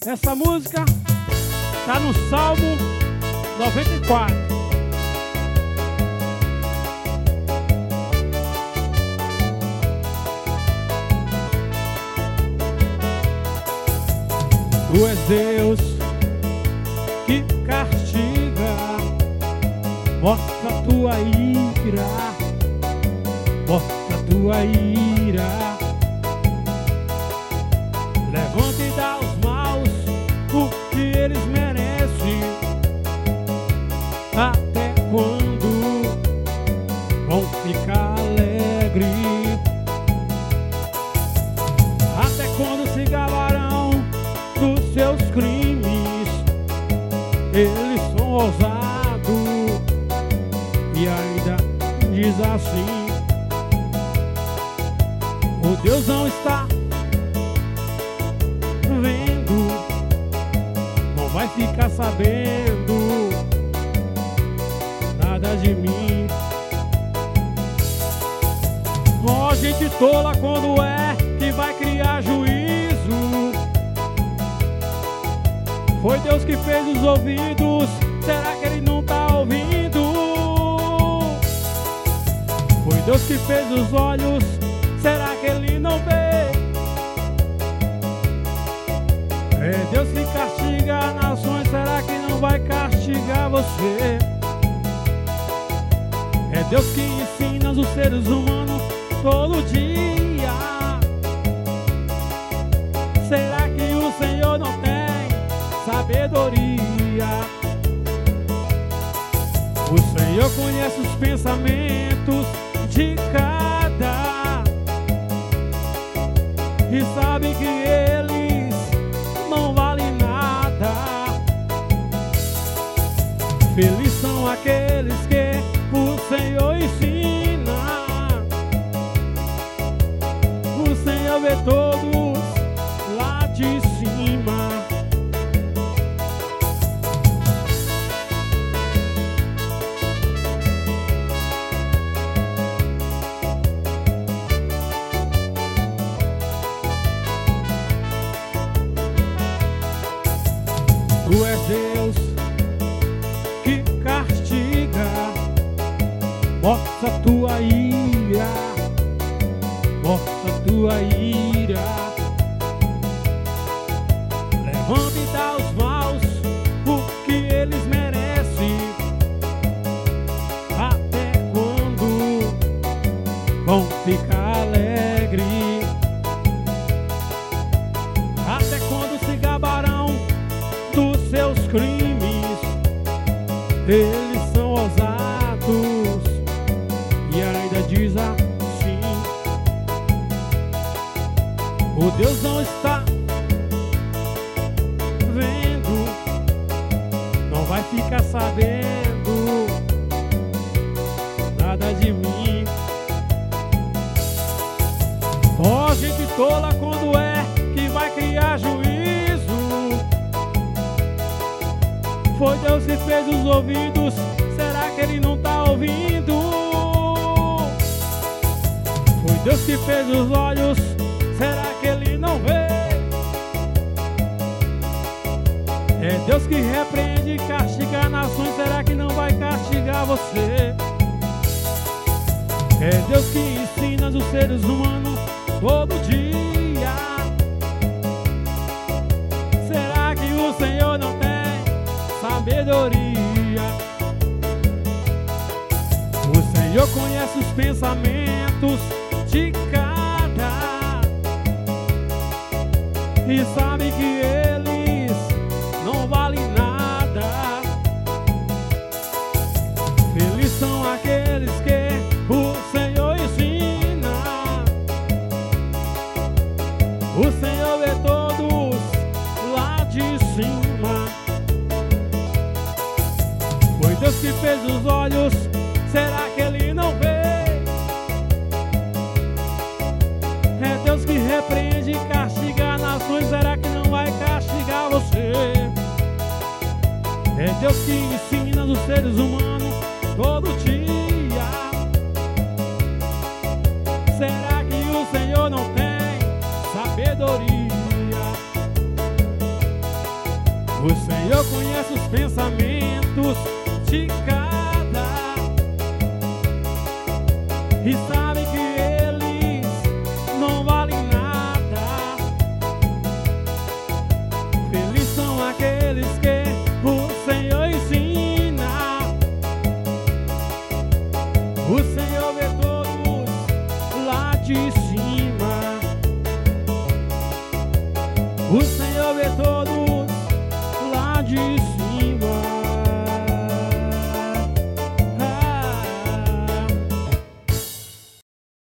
Essa música tá no Salmo 94. Tu és Deus que castiga, mostra a tua ira, mostra a tua ira. Levanta e dá aos maus o que eles merecem. Até quando vão ficar alegres? Até quando se gabarão dos seus crimes? Eles são ousados e ainda diz assim: o Deus não está vendo, não vai ficar sabendo nada de mim. Ó, gente tola, quando é que vai criar juízo? Foi Deus que fez os ouvidos, será que ele não tá ouvindo? Foi Deus que fez os olhos, será que ele não vê? É Deus que castiga nações, será que não vai castigar você? É Deus que ensina os seres humanos todo dia. Será que o Senhor não tem sabedoria? O Senhor conhece os pensamentos de cada e sabe que eles não valem nada. Felizes são aqueles que o Senhor ensina. O Senhor vê todos lá de cima. Tu és Deus que castiga, mostra a tua ira, mostra a tua ira. Levanta e dá aos maus o que eles merecem. Até quando vão ficar alegres? Até quando se gabarão dos seus crimes? Eles são ousados e ainda diz assim: o Deus não está vendo, não vai ficar sabendo nada de mim. Ó, gente tola, quando é que vai criar juízo? Foi Deus que fez os ouvidos, será que ele não tá ouvindo? Foi Deus que fez os olhos, será que ele não vê? É Deus que repreende e castiga nações, será que não vai castigar você? É Deus que ensina os seres humanos todo dia. Será que o Senhor não tem sabedoria? O Senhor conhece os pensamentos de cada e sabe que eles não valem nada. Felizes são aqueles que o Senhor ensina. O Senhor vê todos lá de cima. Foi Deus que fez os olhos, será que ele não vê? É Deus que repreende e castiga nações, será que não vai castigar você? É Deus que ensina os seres humanos todo dia. Será que o Senhor não tem sabedoria? Senhor conhece os pensamentos de cada e sabe que eles não valem nada. Felizes são aqueles que o Senhor ensina. O Senhor vê todos lá de cima. O Senhor vê todos lá de cima.